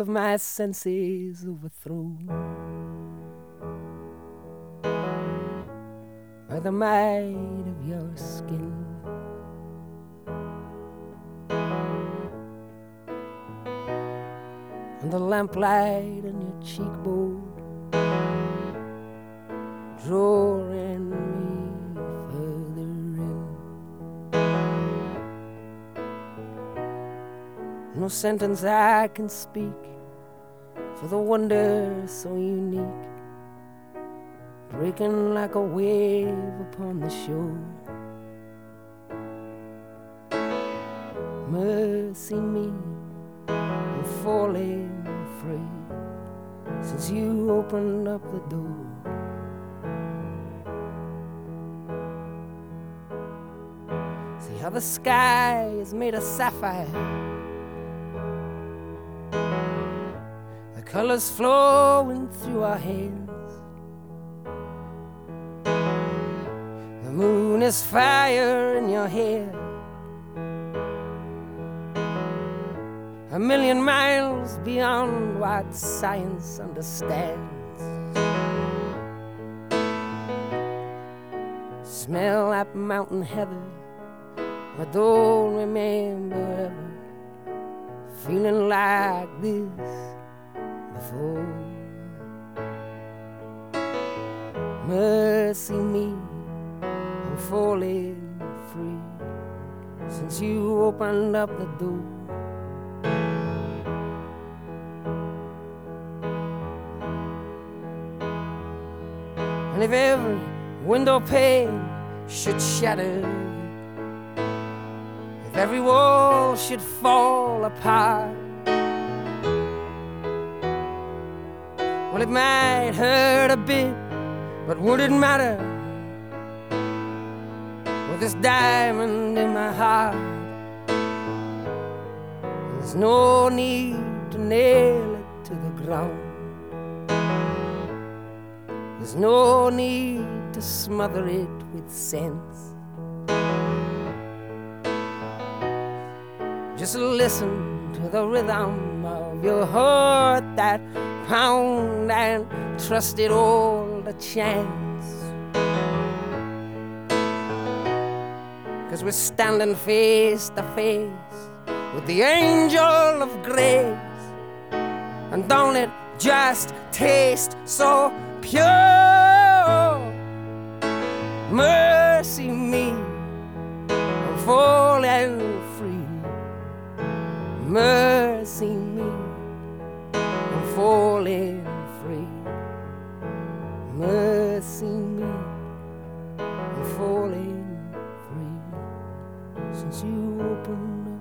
of my senses overthrown by the might of your skin. And the lamplight on your cheekbone drawing me further in. No sentence I can speak for the wonder so unique, breaking like a wave upon the shore. Mercy me, I'm falling free since you opened up the door. See how the sky is made of sapphire, the colors flowing through our hands. The moon is fire in your hair, a million miles beyond what science understands. Smell like mountain heather, I don't remember ever feeling like this before. Mercy me, I'm falling free since you opened up the door. And if every window pane should shatter, if every wall should fall apart, well, it might hurt a bit, but would it matter with this diamond in my heart? And there's no need to nail it to the ground. There's no need to smother it with sense. Just listen to the rhythm of your heart that pound and trust it all to chance. 'Cause we're standing face to face with the angel of grace, and don't it just taste so pure? Mercy me, I'm falling free. Mercy me, I'm falling free. Mercy me, I'm falling free since you opened